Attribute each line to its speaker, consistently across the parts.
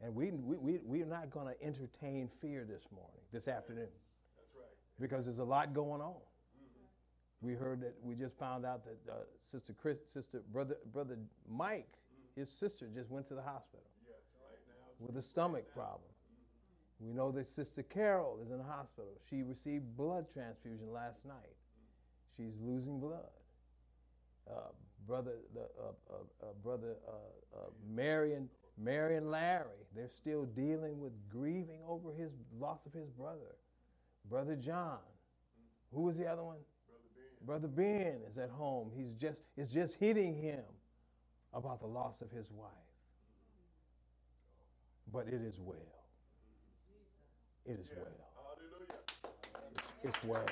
Speaker 1: And we're not going to entertain fear this afternoon.
Speaker 2: That's right.
Speaker 1: Because there's a lot going on. We heard that, we just found out that brother Mike, his sister just went to the hospital.
Speaker 2: Yes, right now.
Speaker 1: With a stomach problem. We know that Sister Carol is in the hospital. She received blood transfusion last night. She's losing blood. Brother Mary and Larry, they're still dealing with grieving over his loss of his brother. Brother John. Who was the other one? Brother Ben is at home. It's just hitting him about the loss of his wife. But it is well. It is well.
Speaker 2: Hallelujah.
Speaker 1: It's well.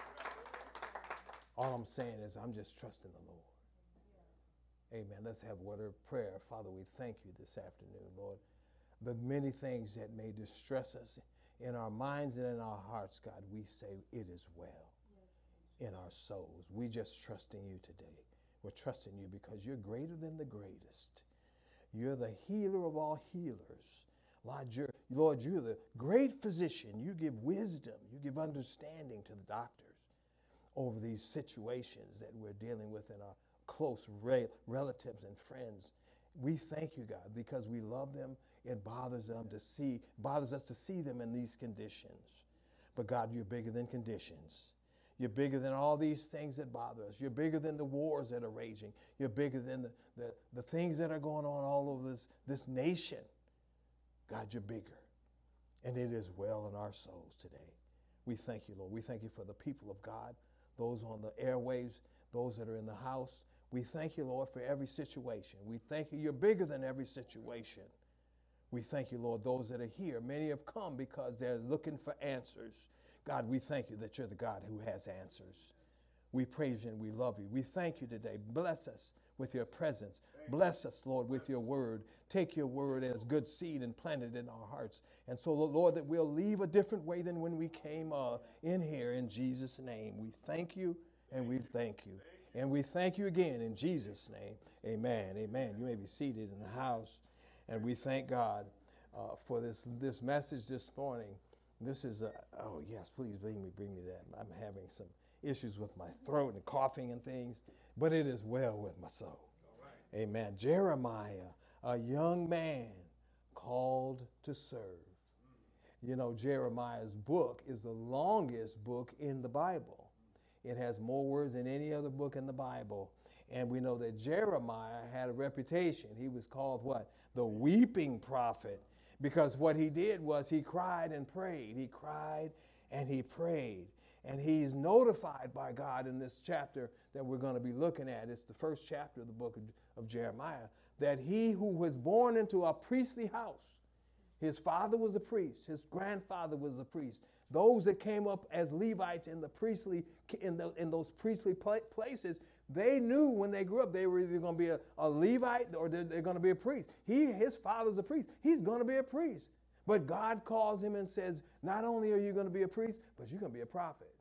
Speaker 1: All I'm saying is I'm just trusting the Lord. Amen. Let's have a word of prayer. Father, we thank you this afternoon, Lord. The many things that may distress us in our minds and in our hearts, God, we say it is well in our souls. We just trust in you today. We're trusting you because you're greater than the greatest. You're the healer of all healers. Lord, you're the great physician. You give wisdom. You give understanding to the doctors over these situations that we're dealing with in our close relatives and friends. We thank you, God, because we love them. It bothers us to see them in these conditions. But God, you're bigger than conditions. You're bigger than all these things that bother us. You're bigger than the wars that are raging. You're bigger than the things that are going on all over this nation. God, you're bigger. And it is well in our souls today. We thank you, Lord. We thank you for the people of God, those on the airwaves, those that are in the house. We thank you, Lord, for every situation. We thank you. You're bigger than every situation. We thank you, Lord, those that are here. Many have come because they're looking for answers. God, we thank you that you're the God who has answers. We praise you and we love you. We thank you today. Bless us with your presence. Bless us, Lord, with your word. Take your word as good seed and plant it in our hearts. And so, Lord, that we'll leave a different way than when we came in here in Jesus' name. We thank you and we thank you. And we thank you again in Jesus' name. Amen. Amen. You may be seated in the house. And we thank God for this message this morning. This is oh yes, please bring me that. I'm having some issues with my throat and coughing and things, but it is well with my soul. Right. Amen. Jeremiah, a young man called to serve. You know, Jeremiah's book is the longest book in the Bible. It has more words than any other book in the Bible. And we know that Jeremiah had a reputation. He was called what? The weeping prophet. Because what he did was he cried and prayed. He cried and he prayed. And he's notified by God in this chapter that we're going to be looking at. It's the first chapter of the book of Jeremiah. That he who was born into a priestly house, his father was a priest, his grandfather was a priest. Those that came up as Levites in those priestly places, they knew when they grew up they were either going to be a Levite or they're going to be a priest. His father's a priest. He's going to be a priest. But God calls him and says, not only are you going to be a priest, but you're going to be a prophet.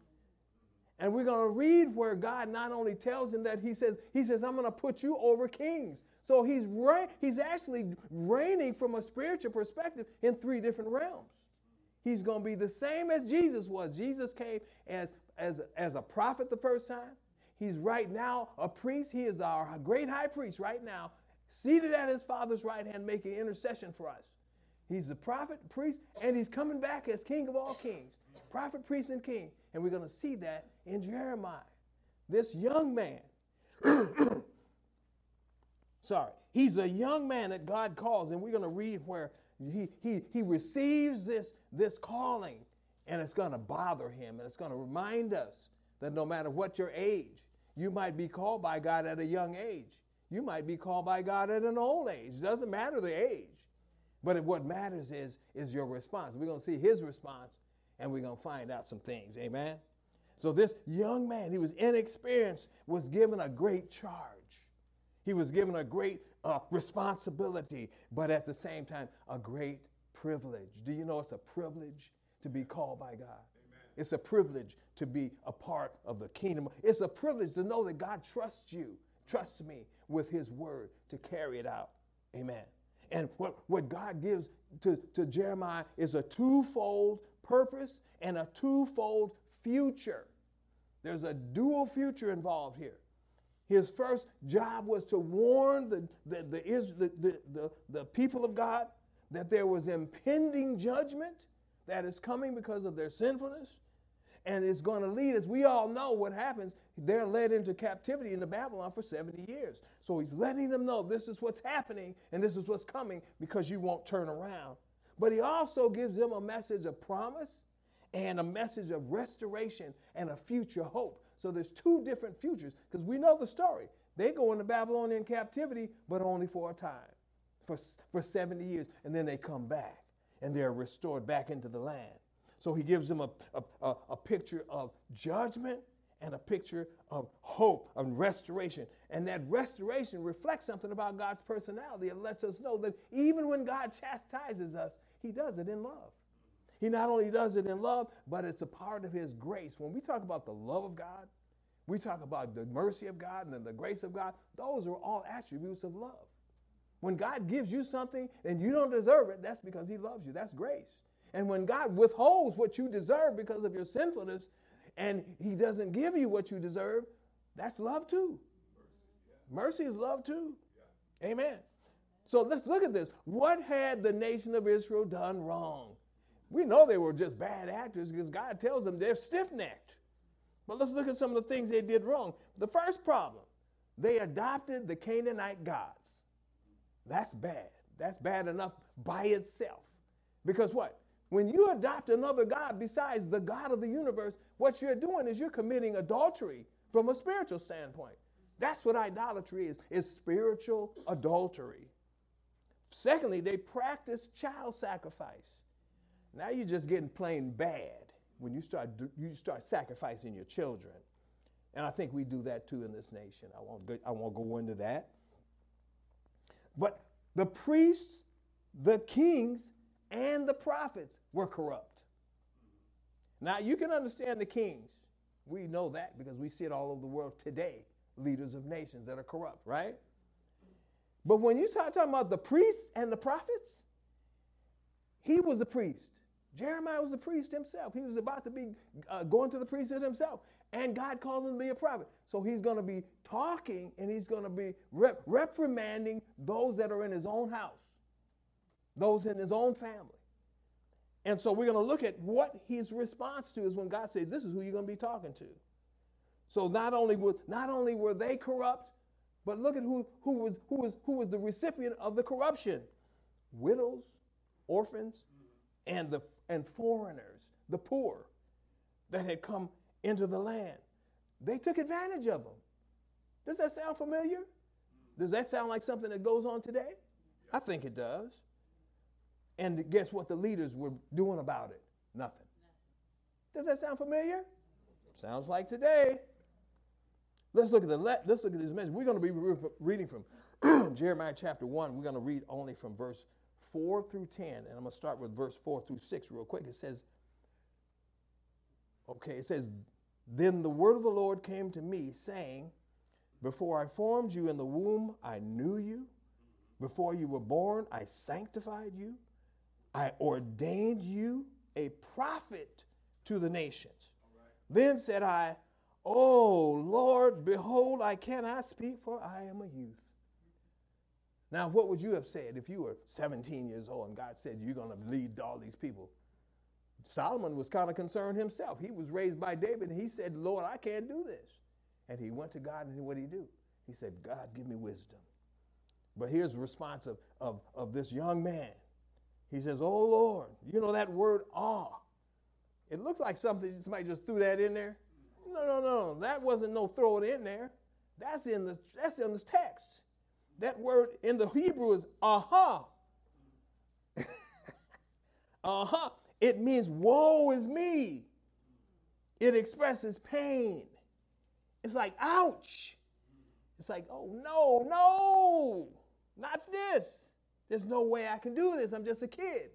Speaker 1: And we're going to read where God not only tells him that, he says, I'm going to put you over kings. So he's actually reigning from a spiritual perspective in 3 different realms. He's going to be the same as Jesus was. Jesus came as a prophet the first time. He's right now a priest. He is our great high priest right now, seated at his Father's right hand, making intercession for us. He's the prophet, priest, and he's coming back as King of all kings. Prophet, priest, and king. And we're going to see that in Jeremiah. This young man, he's a young man that God calls, and we're going to read where he receives this calling, and it's going to bother him, and it's going to remind us that no matter what your age, you might be called by God at a young age. You might be called by God at an old age. It doesn't matter the age. But what matters is your response. We're going to see his response, and we're going to find out some things. Amen? So this young man, he was inexperienced, was given a great charge. He was given a great responsibility, but at the same time, a great privilege. Do you know it's a privilege to be called by God? It's a privilege to be a part of the kingdom. It's a privilege to know that God trusts you, trusts me with his word to carry it out. Amen. And what God gives to Jeremiah is a twofold purpose and a twofold future. There's a dual future involved here. His first job was to warn the people of God that there was impending judgment that is coming because of their sinfulness. And it's going to lead, as we all know what happens, they're led into captivity into Babylon for 70 years. So he's letting them know this is what's happening and this is what's coming because you won't turn around. But he also gives them a message of promise and a message of restoration and a future hope. So there's two different futures because we know the story. They go into Babylonian captivity, but only for a time, for 70 years. And then they come back and they're restored back into the land. So he gives them a picture of judgment and a picture of hope and restoration. And that restoration reflects something about God's personality. It lets us know that even when God chastises us, he does it in love. He not only does it in love, but it's a part of his grace. When we talk about the love of God, we talk about the mercy of God and the grace of God. Those are all attributes of love. When God gives you something and you don't deserve it, that's because he loves you. That's grace. And when God withholds what you deserve because of your sinfulness and he doesn't give you what you deserve, that's love too. Mercy is love too. Yeah. Amen. So let's look at this. What had the nation of Israel done wrong? We know they were just bad actors because God tells them they're stiff-necked. But let's look at some of the things they did wrong. The first problem, they adopted the Canaanite gods. That's bad. That's bad enough by itself. Because what? When you adopt another god besides the God of the universe, what you're doing is you're committing adultery from a spiritual standpoint. That's what idolatry is spiritual adultery. Secondly, they practiced child sacrifice. Now you're just getting plain bad when you start sacrificing your children. And I think we do that too in this nation. I won't go into that. But the priests, the kings, and the prophets were corrupt. Now you can understand the kings. We know that because we see it all over the world today. Leaders of nations that are corrupt, right? But when you start talking about the priests and the prophets, he was a priest. Jeremiah was a priest himself. He was about to be going to the priesthood himself. And God called him to be a prophet. So he's going to be talking and he's going to be reprimanding those that are in his own house, those in his own family. And so we're going to look at what his response to is when God says, this is who you're going to be talking to. So not only were they corrupt, but look at who was the recipient of the corruption. Widows, orphans, and foreigners, the poor that had come into the land. They took advantage of them. Does that sound familiar? Does that sound like something that goes on today? I think it does. And guess what the leaders were doing about it? Nothing. Does that sound familiar? Sounds like today. Let's look at this message. We're going to be reading from Jeremiah chapter 1. We're going to read only from verse 4 through 10. And I'm going to start with verse 4 through 6 real quick. It says, then the word of the Lord came to me, saying, before I formed you in the womb, I knew you. Before you were born, I sanctified you. I ordained you a prophet to the nations. Then said I, O Lord, behold, I cannot speak, for I am a youth. Now, what would you have said if you were 17 years old and God said you're going to lead all these people? Solomon was kind of concerned himself. He was raised by David, and he said, Lord, I can't do this. And he went to God, and what did he do? He said, God, give me wisdom. But here's the response of this young man. He says, oh, Lord, you know that word awe. It looks like somebody just threw that in there. No. That wasn't no throw it in there. That's in this text. That word in the Hebrew is aha. Aha. It means woe is me. It expresses pain. It's like, ouch. It's like, oh, no, not this. There's no way I can do this. I'm just a kid.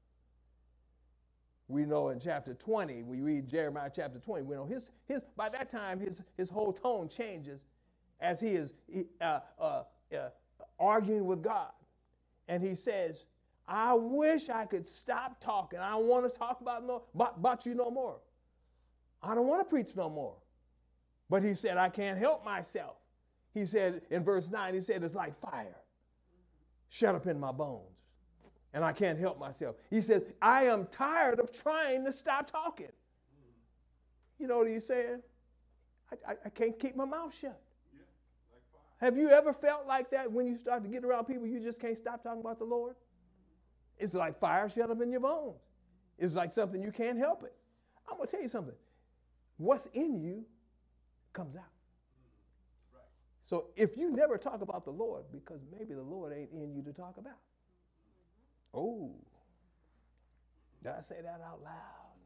Speaker 1: We know in chapter 20, we read Jeremiah chapter 20, we know his by that time, his whole tone changes as he is arguing with God. And he says, I wish I could stop talking. I don't want to talk about you no more. I don't want to preach no more. But he said, I can't help myself. He said in verse 9, he said, it's like fire shut up in my bones. And I can't help myself. He says, I am tired of trying to stop talking. You know what he's saying? I can't keep my mouth shut.
Speaker 2: Yeah, like fire.
Speaker 1: Have you ever felt like that when you start to get around people, you just can't stop talking about the Lord? It's like fire shut up in your bones. It's like something you can't help it. I'm going to tell you something. What's in you comes out.
Speaker 2: Right.
Speaker 1: So if you never talk about the Lord, because maybe the Lord ain't in you to talk about. Oh, did I say that out loud?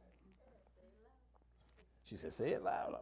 Speaker 1: She said, say it loud.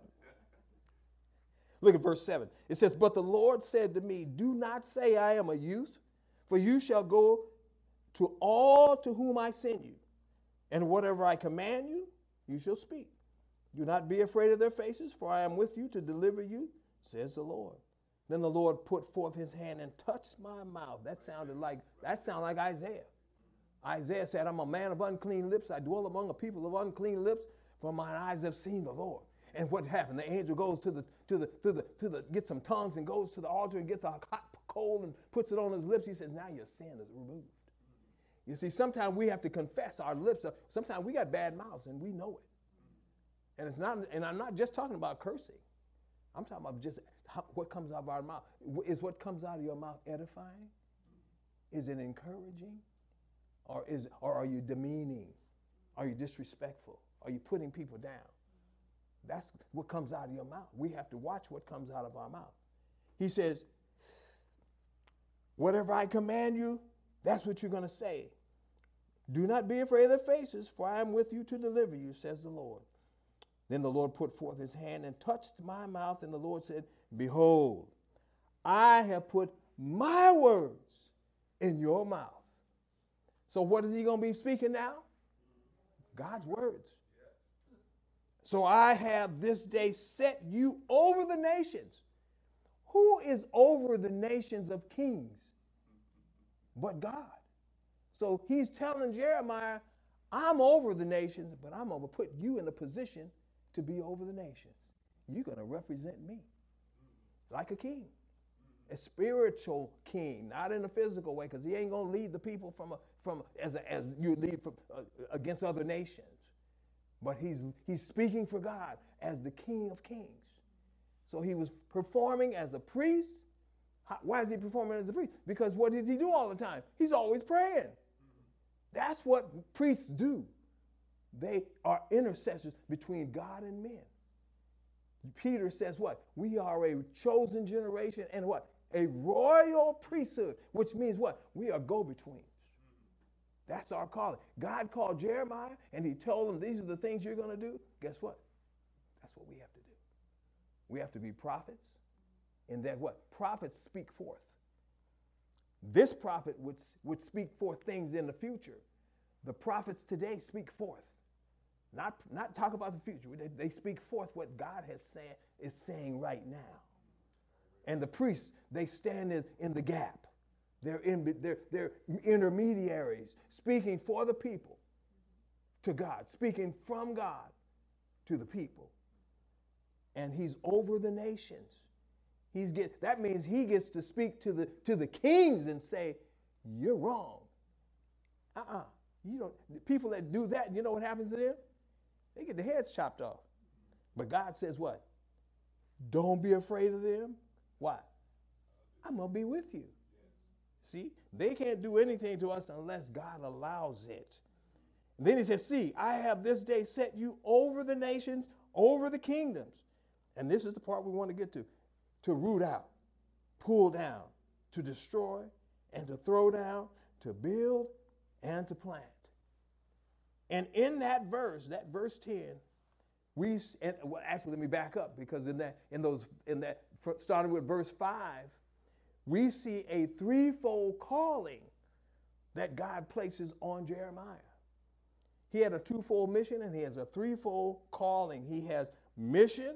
Speaker 1: Look at verse 7. It says, but the Lord said to me, do not say I am a youth, for you shall go to all to whom I send you. And whatever I command you, you shall speak. Do not be afraid of their faces, for I am with you to deliver you, says the Lord. Then the Lord put forth his hand and touched my mouth. That sounded like Isaiah. Isaiah said, I'm a man of unclean lips. I dwell among a people of unclean lips, for mine eyes have seen the Lord. And what happened? The angel goes gets some tongues and goes to the altar and gets a hot coal and puts it on his lips. He says, now your sin is removed. You see, sometimes we have to confess our lips. Sometimes we got bad mouths and we know it. And I'm not just talking about cursing. I'm talking about just what comes out of our mouth. Is what comes out of your mouth edifying? Is it encouraging? Or are you demeaning? Are you disrespectful? Are you putting people down? That's what comes out of your mouth. We have to watch what comes out of our mouth. He says, whatever I command you, that's what you're going to say. Do not be afraid of their faces, for I am with you to deliver you, says the Lord. Then the Lord put forth his hand and touched my mouth, and the Lord said, behold, I have put my words in your mouth. So what is he going to be speaking now? God's words. So I have this day set you over the nations. Who is over the nations of kings but God? So he's telling Jeremiah, I'm over the nations, but I'm going to put you in a position to be over the nations. You're going to represent me like a king, a spiritual king, not in a physical way, because he ain't going to lead the people as you lead against other nations. But he's speaking for God as the King of Kings. So he was performing as a priest. Why is he performing as a priest? Because what does he do all the time? He's always praying. That's what priests do. They are intercessors between God and men. Peter says what? We are a chosen generation and what? A royal priesthood, which means what? We are go-betweens. That's our calling. God called Jeremiah and he told him these are the things you're going to do. Guess what? That's what we have to do. We have to be prophets. And that what? Prophets speak forth. This prophet would speak forth things in the future. The prophets today speak forth. Not talk about the future. They speak forth what God is saying right now. And the priests, they stand in the gap. They're intermediaries, speaking for the people to God, speaking from God to the people. And he's over the nations. That means he gets to speak to the kings and say, you're wrong. The people that do that, you know what happens to them? They get their heads chopped off. But God says what? Don't be afraid of them. Why? I'm going to be with you. See, they can't do anything to us unless God allows it. And then he says, see, I have this day set you over the nations, over the kingdoms. And this is the part we want to get to root out, pull down, to destroy, and to throw down, to build, and to plant. And in that verse 10, actually let me back up, because starting with verse 5, we see a threefold calling that God places on Jeremiah. He had a twofold mission and he has a threefold calling. He has mission,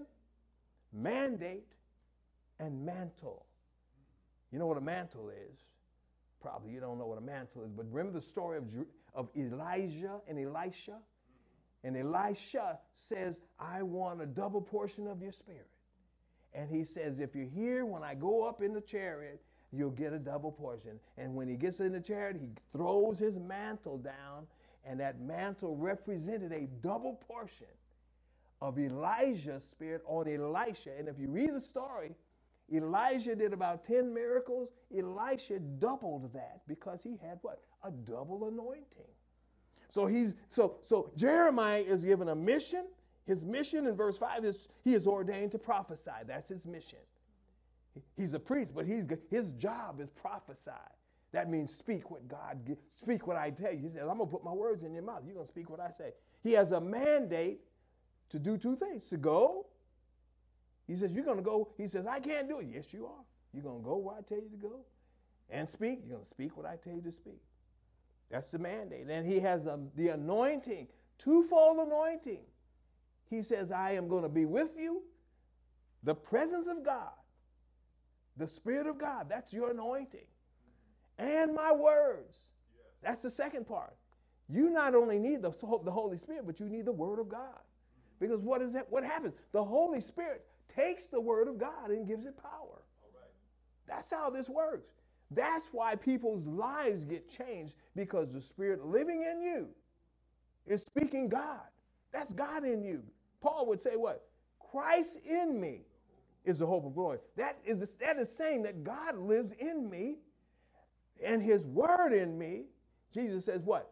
Speaker 1: mandate, and mantle. You know what a mantle is? Probably you don't know what a mantle is, but remember the story of Elijah and Elisha? And Elisha says, I want a double portion of your spirit. And he says, if you're here when I go up in the chariot, you'll get a double portion. And when he gets in the chariot, he throws his mantle down, and that mantle represented a double portion of Elijah's spirit on Elisha. And if you read the story, Elijah did about 10 miracles. Elisha doubled that because he had what? A double anointing. So Jeremiah is given a mission. His mission in verse 5 is he is ordained to prophesy. That's his mission. He's a priest, but his job is prophesy. That means speak what speak what I tell you. He says, I'm going to put my words in your mouth. You're going to speak what I say. He has a mandate to do two things, to go. He says, you're going to go. He says, I can't do it. Yes, you are. You're going to go where I tell you to go and speak. You're going to speak what I tell you to speak. That's the mandate. And he has the anointing, twofold anointing. He says, I am going to be with you. The presence of God, the Spirit of God, that's your anointing. And my words. Yes. That's the second part. You not only need the Holy Spirit, but you need the Word of God. Because what is that? What happens? The Holy Spirit takes the Word of God and gives it power. All right. That's how this works. That's why people's lives get changed, because the Spirit living in you is speaking God. That's God in you. Paul would say what? Christ in me is the hope of glory. That is saying that God lives in me and his word in me. Jesus says what?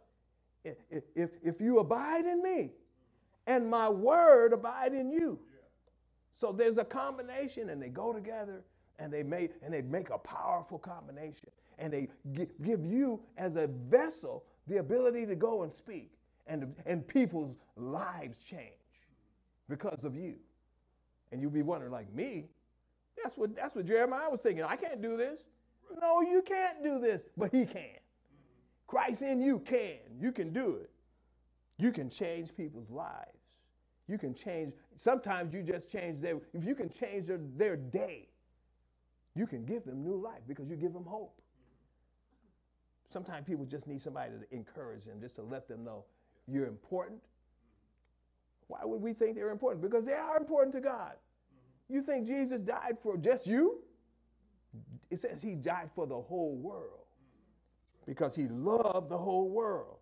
Speaker 1: If you abide in me and my word abide in you. Yeah. So there's a combination, and they go together, and they make a powerful combination. And they give you as a vessel the ability to go and speak, and people's lives change because of you. And you'll be wondering, like me, that's what Jeremiah was thinking. I can't do this. Right. No, you can't do this, but he can. Mm-hmm. Christ in you can. You can do it. You can change people's lives. You can change. Sometimes you just change if you can change their day, you can give them new life because you give them hope. Sometimes people just need somebody to encourage them, just to let them know you're important. Why would we think they're important? Because they are important to God. You think Jesus died for just you? It says he died for the whole world because he loved the whole world.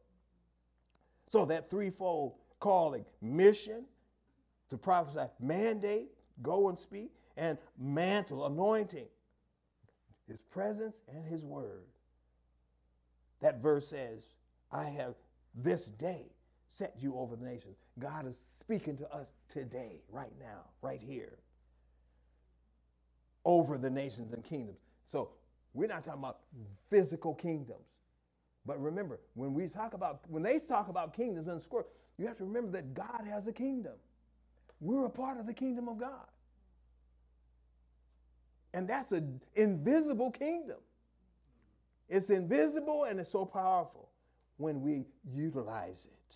Speaker 1: So that threefold calling: mission, to prophesy, mandate, go and speak, and mantle, anointing, his presence and his word. That verse says, I have this day set you over the nations. God is speaking to us today, right now, right here, over the nations and kingdoms. So we're not talking about physical kingdoms. But remember, when they talk about kingdoms in the scripture, you have to remember that God has a kingdom. We're a part of the kingdom of God. And that's an invisible kingdom. It's invisible, and it's so powerful when we utilize it.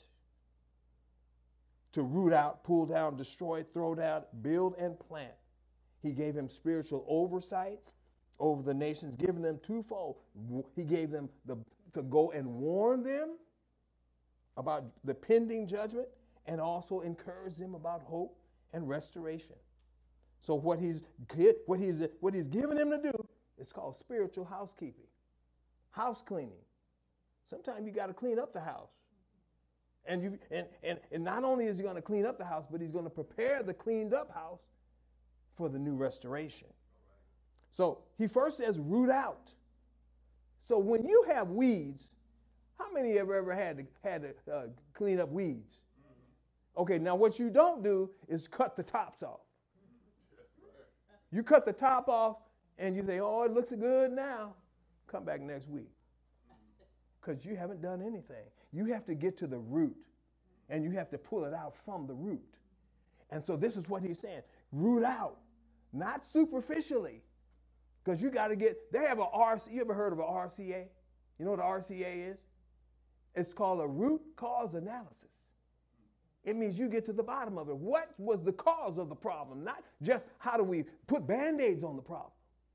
Speaker 1: To root out, pull down, destroy, throw down, build, and plant. He gave him spiritual oversight over the nations, giving them twofold. He gave them to go and warn them about the pending judgment, and also encourage them about hope and restoration. So what he's given them to do is called spiritual housekeeping, house cleaning. Sometimes you got to clean up the house, and not only is he going to clean up the house, but he's going to prepare the cleaned up house for the new restoration. So he first says root out. So when you have weeds, how many have ever had to clean up weeds? Okay, now what you don't do is cut the tops off. You cut the top off and you say, oh, it looks good now. Come back next week. Because you haven't done anything. You have to get to the root, and you have to pull it out from the root. And so this is what he's saying. Root out, not superficially. Because you got to they have a RCA. You ever heard of a RCA? You know what a RCA is? It's called a root cause analysis. It means you get to the bottom of it. What was the cause of the problem? Not just how do we put Band-Aids on the problem.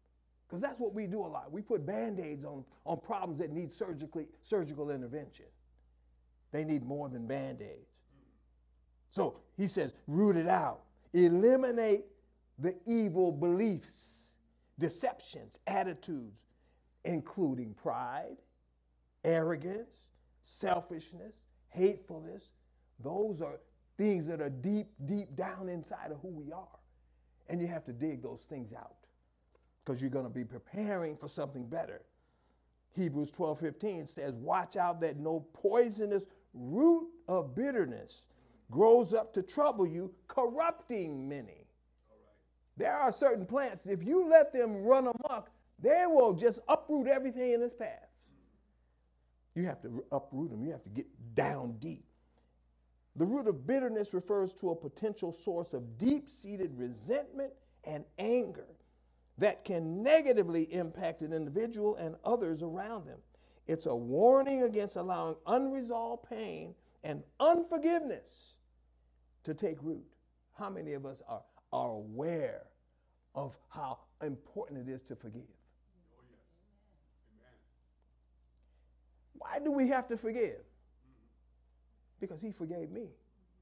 Speaker 1: Because that's what we do a lot. We put Band-Aids on problems that need surgical intervention. They need more than Band-Aids. So he says, root it out. Eliminate the evil beliefs, deceptions, attitudes, including pride, arrogance, selfishness, hatefulness. Those are things that are deep, deep down inside of who we are. And you have to dig those things out because you're going to be preparing for something better. Hebrews 12:15 says, watch out that no poisonous root of bitterness grows up to trouble you, corrupting many. There are certain plants, if you let them run amok, they will just uproot everything in its path. You have to uproot them. You have to get down deep. The root of bitterness refers to a potential source of deep-seated resentment and anger that can negatively impact an individual and others around them. It's a warning against allowing unresolved pain and unforgiveness to take root. How many of us are aware of how important it is to forgive?
Speaker 2: Oh, yes. Amen.
Speaker 1: Why do we have to forgive? Because he forgave me.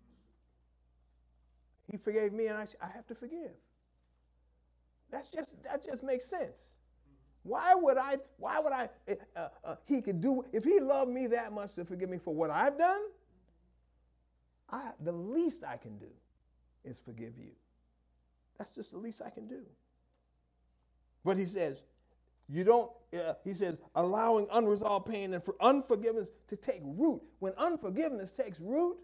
Speaker 1: He forgave me, and I have to forgive. That just makes sense. Why would I, he could do, if he loved me that much to forgive me for what I've done, the least I can do is forgive you. That's just the least I can do. But he says, he says, allowing unresolved pain and for unforgiveness to take root. When unforgiveness takes root,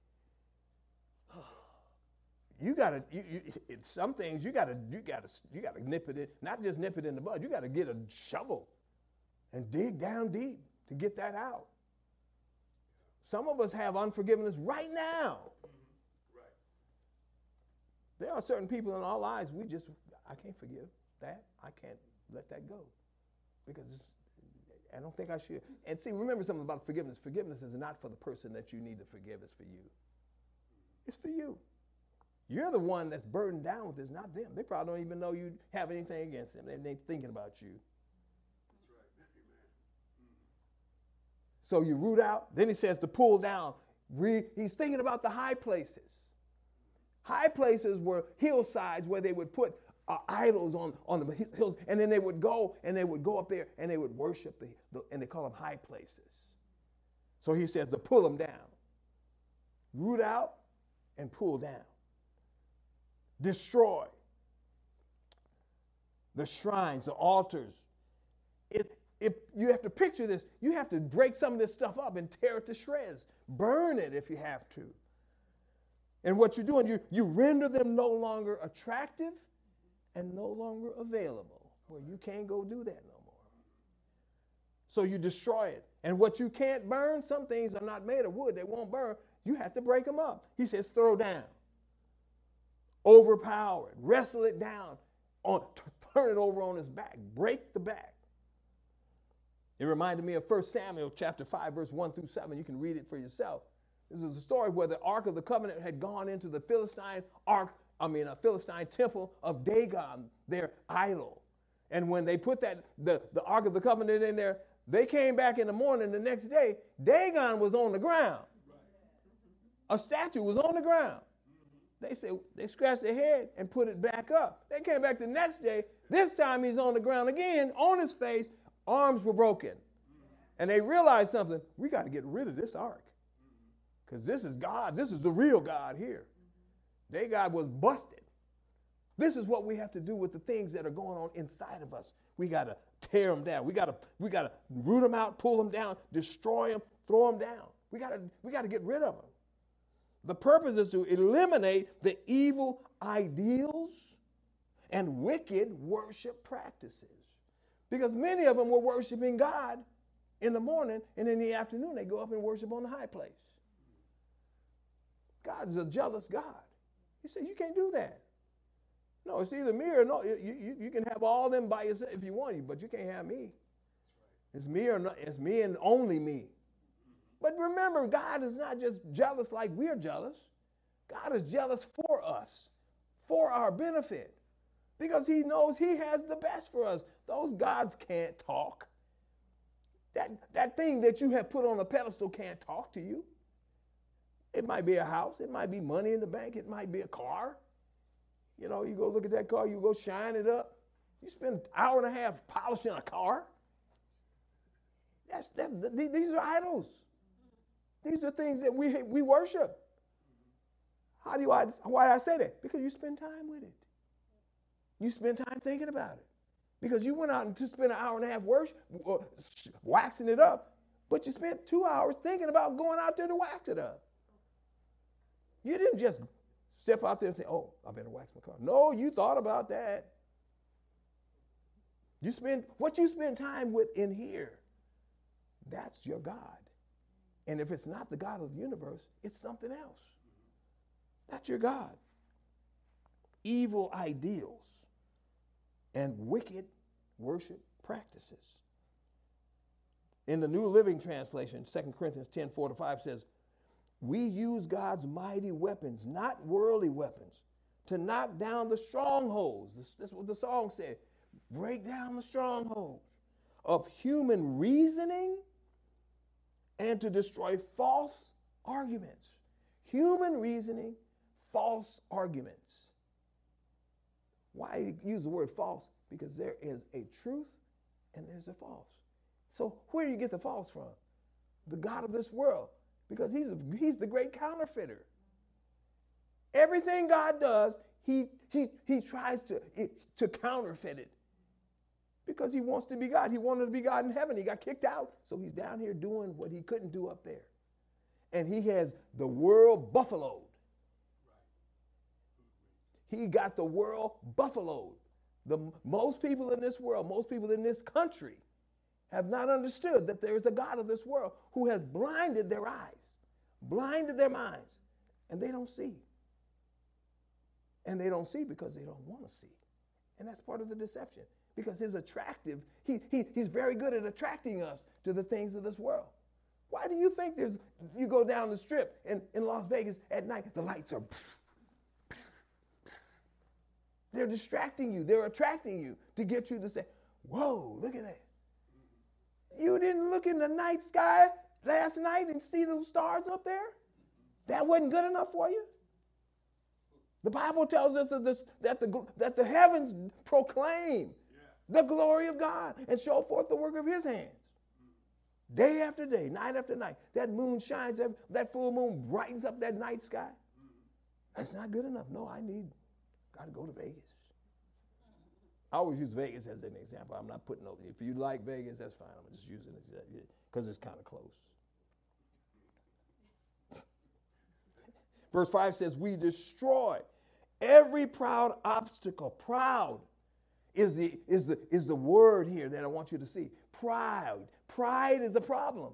Speaker 1: some things you gotta nip it in, not just nip it in the bud. You gotta get a shovel and dig down deep to get that out. Some of us have unforgiveness right now.
Speaker 2: Right.
Speaker 1: There are certain people in our lives I can't forgive that. I can't let that go because I don't think I should. And see, remember something about forgiveness. Forgiveness is not for the person that you need to forgive. It's for you. It's for you. You're the one that's burdened down with this, not them. They probably don't even know you have anything against them. They're thinking about you.
Speaker 2: That's right. Amen.
Speaker 1: So you root out. Then he says to pull down. He's thinking about the high places. High places were hillsides where they would put idols on the hills, and then they would go up there and they would worship and they call them high places. So he says to pull them down. Root out and pull down. Destroy the shrines, the altars. If you have to picture this, you have to break some of this stuff up and tear it to shreds. Burn it if you have to. And what you're doing, you render them no longer attractive and no longer available. Well, you can't go do that no more. So you destroy it. And what you can't burn, some things are not made of wood. They won't burn. You have to break them up. He says throw down. Overpower it. Wrestle it down. Turn it over on his back. Break the back. It reminded me of 1 Samuel chapter 5, verse 1 through 7. You can read it for yourself. This is a story where the Ark of the Covenant had gone into the Philistine temple of Dagon, their idol. And when they put the Ark of the Covenant in there, they came back in the morning the next day. Dagon was on the ground. A statue was on the ground. They scratched their head and put it back up. They came back the next day. This time he's on the ground again, on his face. Arms were broken. And they realized something. We got to get rid of this ark. Because this is God. This is the real God here. Their God was busted. This is what we have to do with the things that are going on inside of us. We got to tear them down. We got to root them out, pull them down, destroy them, throw them down. We got to get rid of them. The purpose is to eliminate the evil ideals and wicked worship practices. Because many of them were worshiping God in the morning, and in the afternoon they go up and worship on the high place. God is a jealous God. He said, you can't do that. No, it's either me or no. You can have all them by yourself if you want to, but you can't have me. It's me or not. It's me and only me. But remember, God is not just jealous like we're jealous. God is jealous for us, for our benefit. because he knows he has the best for us. Those gods can't talk. That thing that you have put on a pedestal can't talk to you. It might be a house. It might be money in the bank. It might be a car. You know, you go look at that car. You go shine it up. You spend an hour and a half polishing a car. These are idols. These are things that we worship. Why do I say that? Because you spend time with it. You spend time thinking about it. Because you went out to spend an hour and a half waxing it up, but you spent 2 hours thinking about going out there to wax it up. You didn't just step out there and say, oh, I better wax my car. No, you thought about that. What you spend time with in here, that's your God. And if it's not the God of the universe, it's something else. That's your God. Evil ideals and wicked worship practices. In the New Living Translation, 2 Corinthians 10:4-5 says, we use God's mighty weapons, not worldly weapons, to knock down the strongholds. That's what the song said. Break down the strongholds of human reasoning and to destroy false arguments. Human reasoning, false arguments. Why use the word false? Because there is a truth and there's a false. So where do you get the false from? The God of this world. Because he's the great counterfeiter. Everything God does, he tries to counterfeit it. Because he wants to be God. He wanted to be God in heaven. He got kicked out. So he's down here doing what he couldn't do up there. And he has the world buffaloed. He got the world buffaloed. Most people in this world, most people in this country have not understood that there is a God of this world who has blinded their eyes, blinded their minds, and they don't see. And they don't see because they don't want to see. And that's part of the deception. Because he's very good at attracting us to the things of this world. Why do you think you go down the strip in Las Vegas at night, the lights are, they're distracting you, they're attracting you to get you to say, whoa, look at that. You didn't look in the night sky last night and see those stars up there? That wasn't good enough for you? The Bible tells us that the heavens proclaim the glory of God and show forth the work of his hands. Day after day, night after night, that moon shines, that full moon brightens up that night sky. That's not good enough. No, got to go to Vegas. I always use Vegas as an example. I'm not putting over. If you like Vegas, that's fine. I'm just using it because it's kind of close. Verse 5 says, we destroy every proud obstacle. Proud is the word here that I want you to see. Pride. Pride is a problem.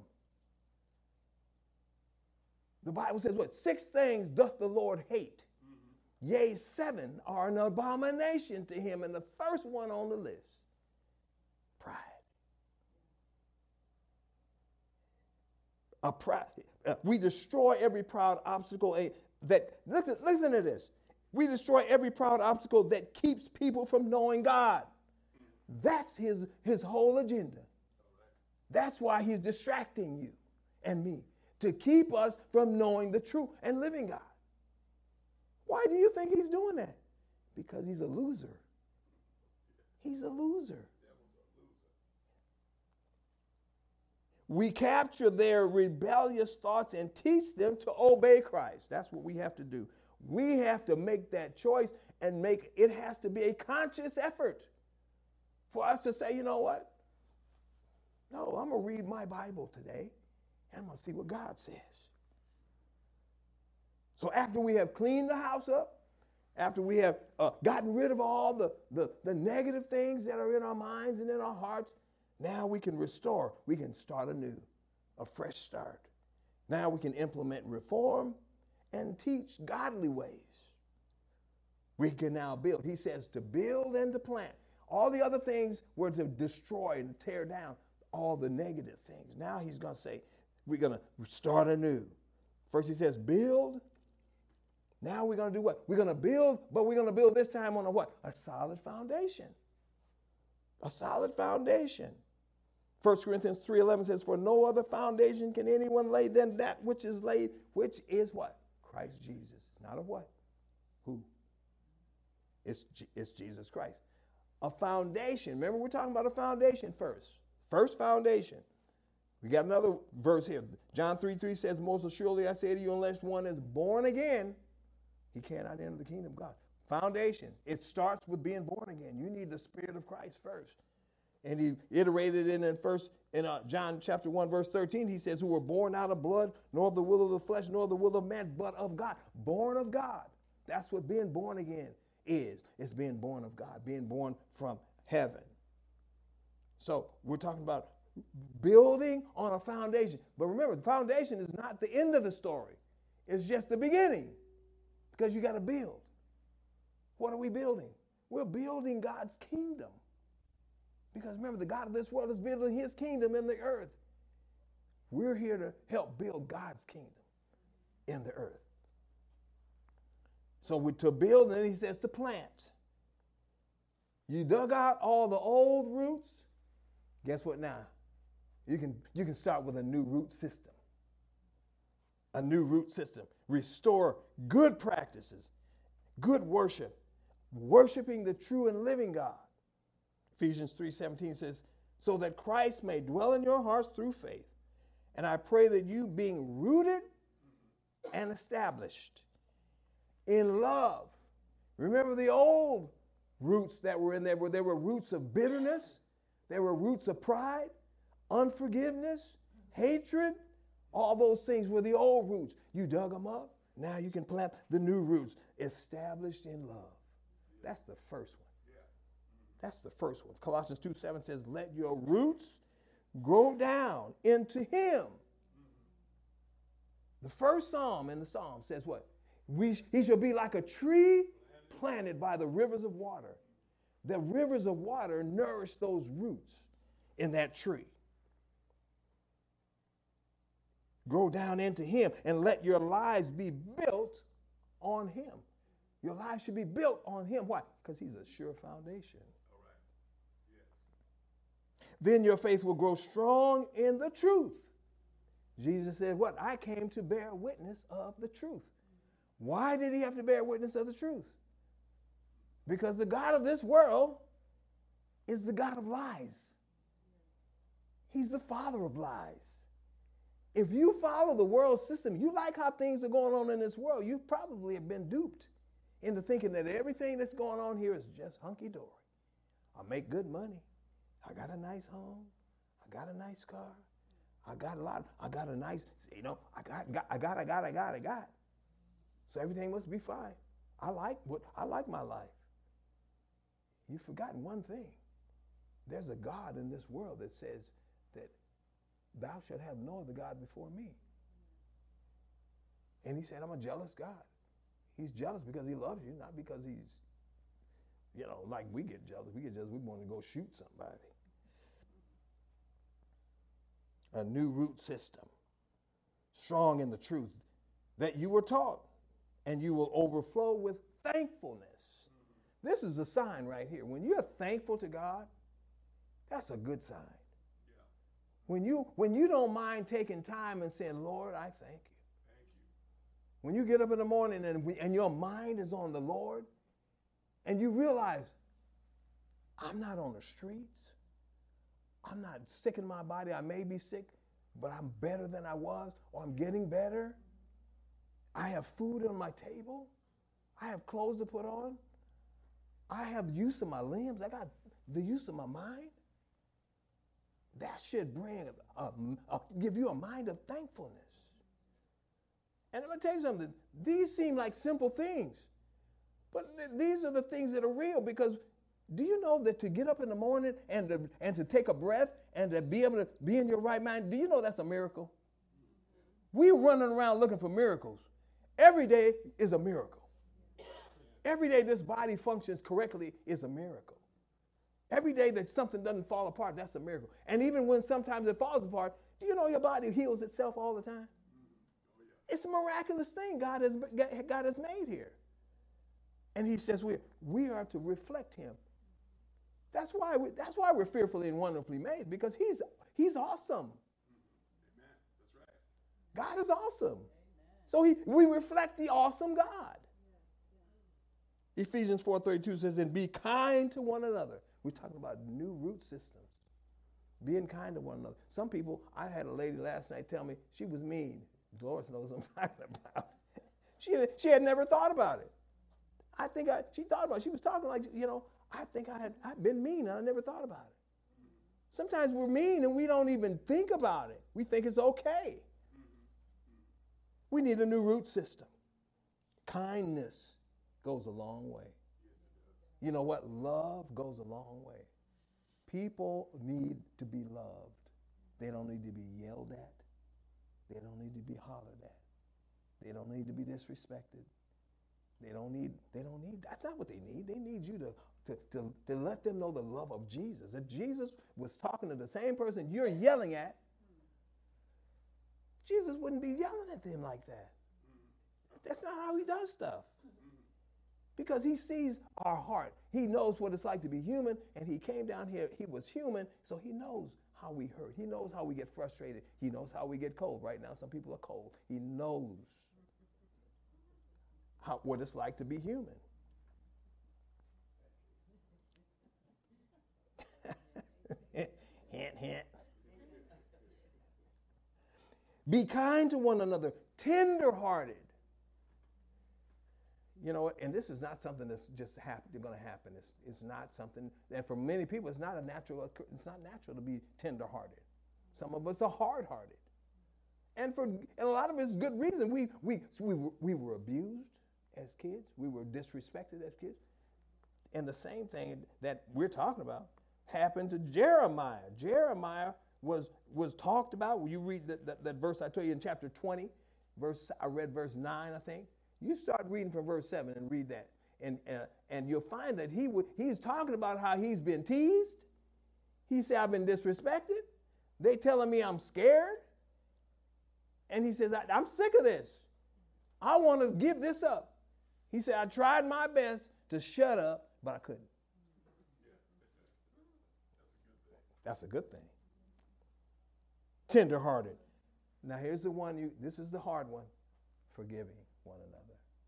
Speaker 1: The Bible says what? 6 things doth the Lord hate. Yea, 7 are an abomination to him. And the first one on the list, pride. We destroy every proud obstacle listen to this. We destroy every proud obstacle that keeps people from knowing God. That's his whole agenda. That's why he's distracting you and me, to keep us from knowing the true and living God. Why do you think he's doing that? Because he's a loser. He's a loser. We capture their rebellious thoughts and teach them to obey Christ. That's what we have to do. We have to make that choice, and it has to be a conscious effort for us to say, you know what? No, I'm going to read my Bible today, and I'm going to see what God says. So after we have cleaned the house up, after we have gotten rid of all the negative things that are in our minds and in our hearts, now we can restore. We can start anew, a fresh start. Now we can implement reform and teach godly ways. We can now build. He says to build and to plant. All the other things were to destroy and tear down all the negative things. Now he's going to say, we're going to start anew. First he says build, Now we're going to do what? We're going to build, but we're going to build this time on a what? A solid foundation. A solid foundation. 1 Corinthians 3:11 says, for no other foundation can anyone lay than that which is laid, which is what? Christ Jesus. Not of what? Who? It's Jesus Christ. A foundation. Remember, we're talking about a foundation first. First foundation. We got another verse here. John 3:3 says, most assuredly I say to you, unless one is born again, he cannot enter the kingdom of God. Foundation. It starts with being born again. You need the Spirit of Christ first. And he iterated it in John chapter 1, verse 13. He says, who were born out of blood, nor of the will of the flesh, nor of the will of man, but of God. Born of God. That's what being born again is. It's being born of God, being born from heaven. So we're talking about building on a foundation. But remember, the foundation is not the end of the story. It's just the beginning. Because you got to build. What are we building? We're building God's kingdom. Because remember, the God of this world is building his kingdom in the earth. We're here to help build God's kingdom in the earth. So we're to build, and then he says to plant. You dug out all the old roots. Guess what now? You can start with a new root system. A new root system. Restore good practices, good worship, worshiping the true and living God. Ephesians 3:17 says, so that Christ may dwell in your hearts through faith. And I pray that you, being rooted and established in love. Remember the old roots that were in there, where there were roots of bitterness, there were roots of pride, unforgiveness, hatred. All those things were the old roots. You dug them up. Now you can plant the new roots, established in love. That's the first one. That's the first one. Colossians 2:7 says, let your roots grow down into him. The first psalm in the psalm says what? He shall be like a tree planted by the rivers of water. The rivers of water nourish those roots in that tree. Grow down into him and let your lives be built on him. Your lives should be built on him. Why? Because he's a sure foundation.
Speaker 2: All right. Yeah.
Speaker 1: Then your faith will grow strong in the truth. Jesus said, what? I came to bear witness of the truth. Why did he have to bear witness of the truth? Because the God of this world is the God of lies. He's the father of lies. If you follow the world system, you like how things are going on in this world, you probably have been duped into thinking that everything that's going on here is just hunky-dory. I make good money. I got a nice home. I got a nice car. I got a nice, I got. So everything must be fine. I like my life. You've forgotten one thing. There's a God in this world that says that thou shalt have no other God before me. And he said, I'm a jealous God. He's jealous because he loves you, not because he's, like we get jealous. We get jealous. We want to go shoot somebody. A new root system, strong in the truth that you were taught, and you will overflow with thankfulness. This is a sign right here. When you're thankful to God, that's a good sign. Yeah. When you don't mind taking time and saying, Lord, I thank you. When you get up in the morning and your mind is on the Lord, and you realize, I'm not on the streets. I'm not sick in my body. I may be sick, but I'm better than I was, or I'm getting better. I have food on my table. I have clothes to put on. I have use of my limbs. I got the use of my mind. That should give you a mind of thankfulness. And I'm going to tell you something. These seem like simple things, but these are the things that are real, because do you know that to get up in the morning and to take a breath and to be able to be in your right mind, do you know that's a miracle? We're running around looking for miracles. Every day is a miracle. Every day this body functions correctly is a miracle. Every day that something doesn't fall apart, that's a miracle. And even when sometimes it falls apart, do you know your body heals itself all the time? It's a miraculous thing God has made here. And he says we are to reflect him. That's why we're fearfully and wonderfully made, because he's awesome.
Speaker 2: Amen. That's right.
Speaker 1: God is awesome. So we reflect the awesome God. Ephesians 4:32 says, and be kind to one another. We're talking about new root systems. Being kind to one another. Some people, I had a lady last night tell me she was mean. Dolores knows what I'm talking about. She had never thought about it. She thought about it. She was talking like, I think I've been mean and I never thought about it. Sometimes we're mean and we don't even think about it. We think it's okay. We need a new root system. Kindness goes a long way. You know what? Love goes a long way. People need to be loved. They don't need to be yelled at. They don't need to be hollered at. They don't need to be disrespected. They don't need, that's not what they need. They need you to let them know the love of Jesus. If Jesus was talking to the same person you're yelling at, Jesus wouldn't be yelling at them like that. That's not how he does stuff. Because he sees our heart. He knows what it's like to be human, and he came down here, he was human, so he knows how we hurt. He knows how we get frustrated. He knows how we get cold. Right now, some people are cold. He knows what it's like to be human. Hint, hint. Be kind to one another, tender-hearted. You know, and this is not something that's just going to happen. It's not something, and for many people, it's not natural to be tender-hearted. Some of us are hard-hearted, and a lot of it's good reason. We were abused as kids. We were disrespected as kids, and the same thing that we're talking about happened to Jeremiah. Jeremiah was talked about. You read that verse I told you in chapter 20, I read verse 9, I think. You start reading from verse 7 and read that. And you'll find that he's talking about how he's been teased. He said, I've been disrespected. They telling me I'm scared. And he says, I'm sick of this. I want to give this up. He said, I tried my best to shut up, but I couldn't. That's a good thing. Tender-hearted. Now here's the one, this is the hard one. Forgiving one another.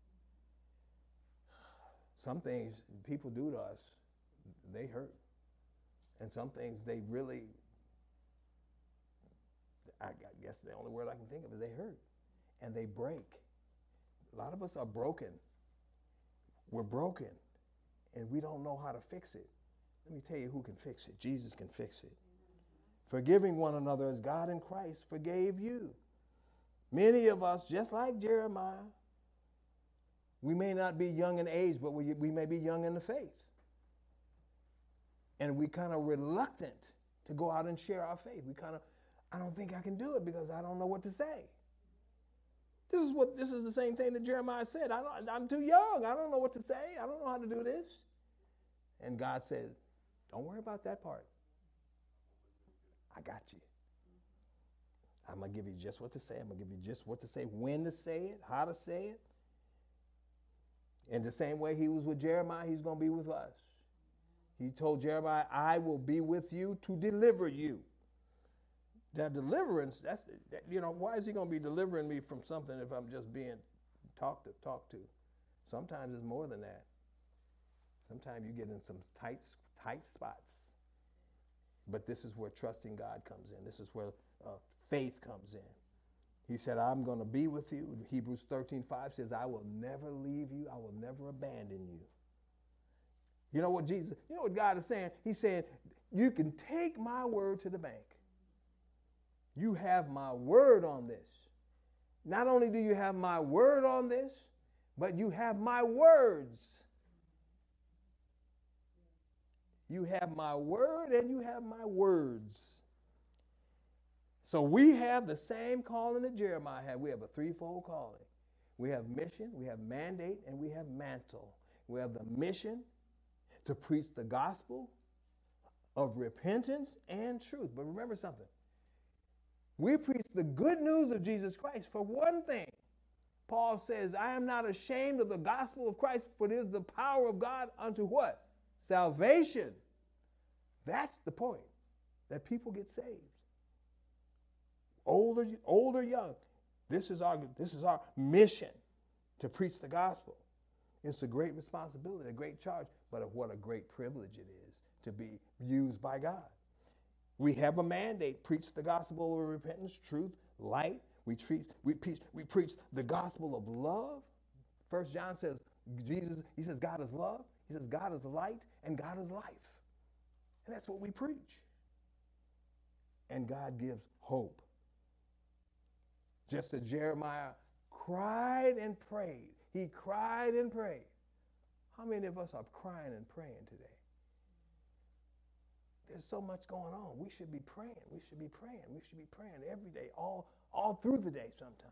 Speaker 1: Some things people do to us, they hurt. And some things they really, I guess the only word I can think of is they hurt. And they break. A lot of us are broken. We're broken. And we don't know how to fix it. Let me tell you who can fix it. Jesus can fix it. Forgiving one another as God in Christ forgave you. Many of us, just like Jeremiah, we may not be young in age, but we may be young in the faith. And we kind of reluctant to go out and share our faith. I don't think I can do it because I don't know what to say. This is the same thing that Jeremiah said. I'm too young. I don't know what to say. I don't know how to do this. And God said, don't worry about that part. I got you. I'm going to give you just what to say. I'm going to give you just what to say, when to say it, how to say it. In the same way he was with Jeremiah, he's going to be with us. He told Jeremiah, I will be with you to deliver you. That deliverance, why is he going to be delivering me from something if I'm just being talked to? Sometimes it's more than that. Sometimes you get in some tight spots. But this is where trusting God comes in. This is where faith comes in. He said, I'm going to be with you. Hebrews 13:5 says, I will never leave you. I will never abandon you. You know what God is saying? He's saying, you can take my word to the bank. You have my word on this. Not only do you have my word on this, but you have my words. You have my word and you have my words. So we have the same calling that Jeremiah had. We have a threefold calling. We have mission, we have mandate, and we have mantle. We have the mission to preach the gospel of repentance and truth. But remember something. We preach the good news of Jesus Christ for one thing, Paul says, I am not ashamed of the gospel of Christ, for it is the power of God unto what? Salvation. That's the point, that people get saved. Old or young. This is our mission, to preach the gospel. It's a great responsibility, a great charge, but what a great privilege it is to be used by God. We have a mandate: preach the gospel of repentance, truth, light. We preach the gospel of love. 1 John says, he says God is love. He says God is light and God is life. And that's what we preach. And God gives hope. Just as Jeremiah cried and prayed. He cried and prayed. How many of us are crying and praying today? There's so much going on. We should be praying. We should be praying. We should be praying every day, all through the day sometimes.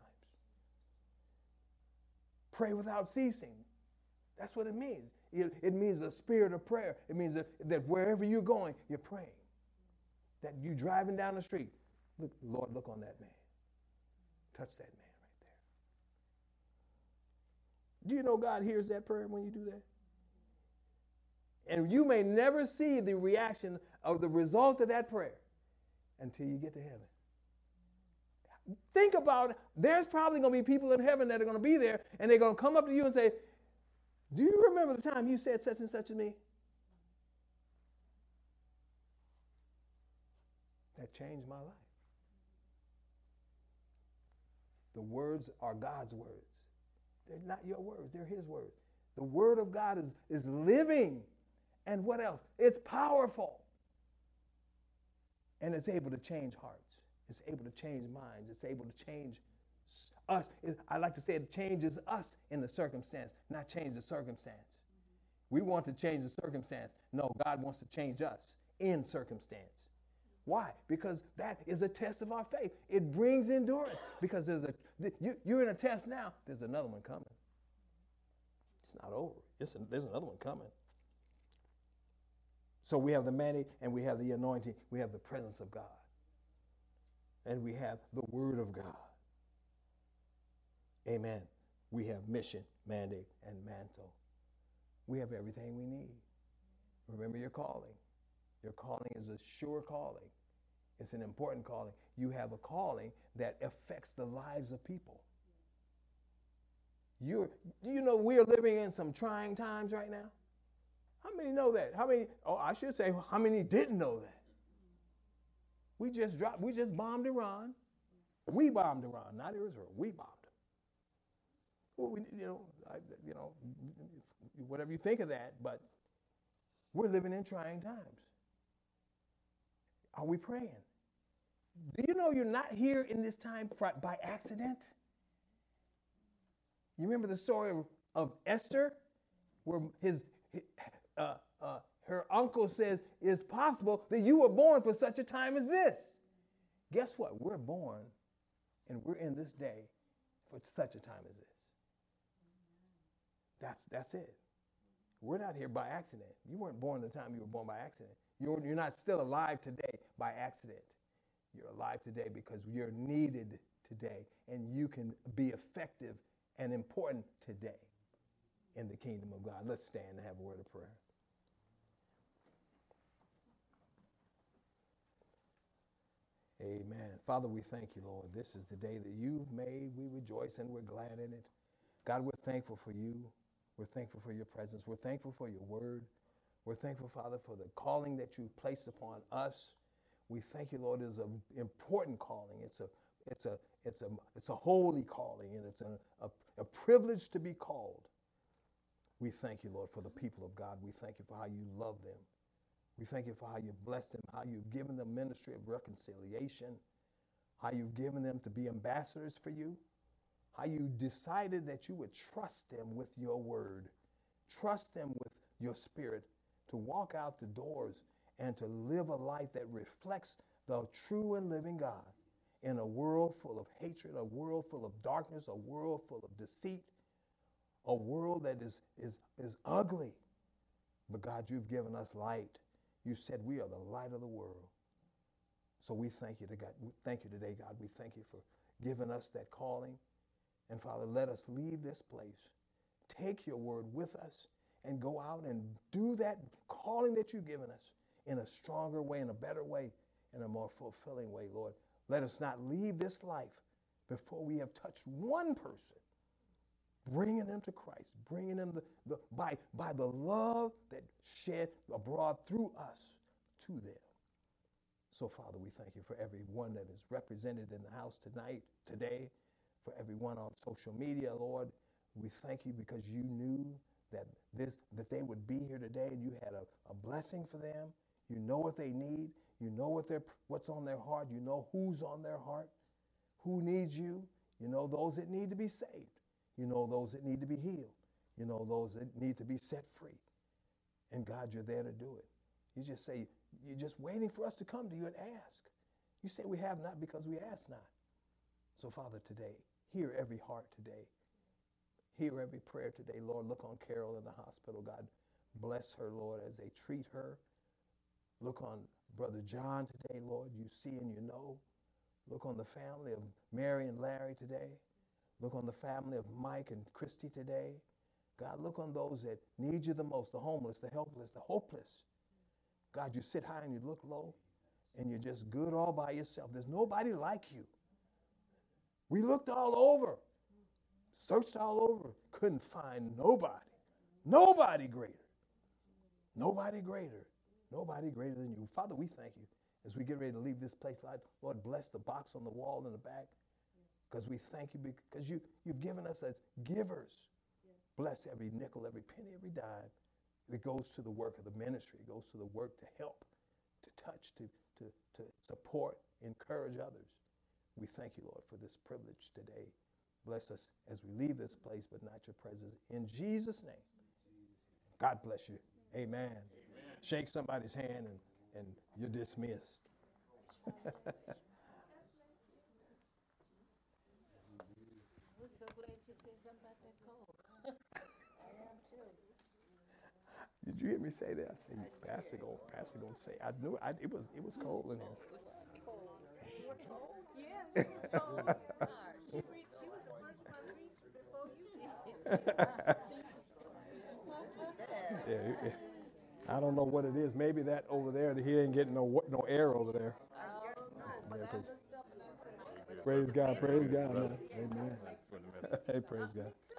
Speaker 1: Pray without ceasing. That's what it means. It means a spirit of prayer. It means that wherever you're going, you're praying. That you're driving down the street. Look, Lord, look on that man. Touch that man right there. Do you know God hears that prayer when you do that? And you may never see the reaction of the result of that prayer until you get to heaven. Think about it. There's probably going to be people in heaven that are going to be there, and they're going to come up to you and say, do you remember the time you said such and such to me? That changed my life. The words are God's words. They're not your words. They're his words. The word of God is living. And what else? It's powerful. And it's able to change hearts. It's able to change minds. It's able to change us. I like to say it changes us in the circumstance, not change the circumstance. We want to change the circumstance. No, God wants to change us in circumstance. Why? Because that is a test of our faith. It brings endurance. Because you're in a test now. There's another one coming. It's not over. There's another one coming. So we have the mandate, and we have the anointing. We have the presence of God. And we have the word of God. Amen. We have mission, mandate, and mantle. We have everything we need. Remember your calling. Your calling is a sure calling. It's an important calling. You have a calling that affects the lives of people. Do you know we're living in some trying times right now? How many know that? I should say, how many didn't know that? We just bombed Iran. We bombed Iran, not Israel. We bombed them. Well, whatever you think of that, but we're living in trying times. Are we praying? Do you know you're not here in this time by accident? You remember the story of Esther, where her uncle says, it's possible that you were born for such a time as this. Guess what? We're born and we're in this day for such a time as this. That's it. We're not here by accident. You weren't born the time you were born by accident. You're not still alive today by accident. You're alive today because you're needed today, and you can be effective and important today in the kingdom of God. Let's stand and have a word of prayer. Amen. Father, we thank you, Lord. This is the day that you've made. We rejoice and we're glad in it. God, we're thankful for you. We're thankful for your presence. We're thankful for your word. We're thankful, Father, for the calling that you've placed upon us. We thank you, Lord. It's an important calling. It's a holy calling, and it's a privilege to be called. We thank you, Lord, for the people of God. We thank you for how you love them. We thank you for how you've blessed them, how you've given them ministry of reconciliation, how you've given them to be ambassadors for you, how you decided that you would trust them with your word, trust them with your spirit, to walk out the doors and to live a life that reflects the true and living God in a world full of hatred, a world full of darkness, a world full of deceit, a world that is ugly. But God, you've given us light. You said we are the light of the world. So we thank you today, God. We thank you, God. We thank you for giving us that calling. And Father, let us leave this place. Take your word with us and go out and do that calling that you've given us in a stronger way, in a better way, in a more fulfilling way, Lord. Let us not leave this life before we have touched one person, bringing them to Christ, bringing them by the love that shed abroad through us to them. So, Father, we thank you for everyone that is represented in the house today, for everyone on social media, Lord. We thank you because you knew that they would be here today, and you had a blessing for them. You know what they need. You know what's on their heart. You know who's on their heart, who needs you. You know those that need to be saved. You know those that need to be healed. You know those that need to be set free. And God, you're there to do it. You just say, you're just waiting for us to come to you and ask. You say we have not because we ask not. So, Father, today, hear every heart today. Hear every prayer today. Lord, look on Carol in the hospital. God, bless her, Lord, as they treat her. Look on Brother John today, Lord. You see and you know. Look on the family of Mary and Larry today. Look on the family of Mike and Christy today. God, look on those that need you the most, the homeless, the helpless, the hopeless. God, you sit high and you look low, and you're just good all by yourself. There's nobody like you. We looked all over, searched all over, couldn't find nobody greater. Nobody greater than you. Father, we thank you as we get ready to leave this place. Lord, bless the box on the wall in the back, because we thank you because you've given us as givers. Yes. Bless every nickel, every penny, every dime. It goes to the work of the ministry. It goes to the work to help, to touch, to support, encourage others. We thank you, Lord, for this privilege today. Bless us as we leave this place, but not your presence. In Jesus' name, God bless you. Amen. Amen. Shake somebody's hand and you're dismissed.
Speaker 3: I'm so glad you said something about that cold. I am too.
Speaker 1: Did you hear me say that? I said, Pastor gonna say. I knew it was cold in here.
Speaker 3: It was cold. You were cold? Yeah, she was cold. She was the first one to reach before you did.
Speaker 1: Yeah, I don't know what it is. Maybe that over there, he ain't getting no air over there. Yeah, praise God, man. Amen. Hey, praise God.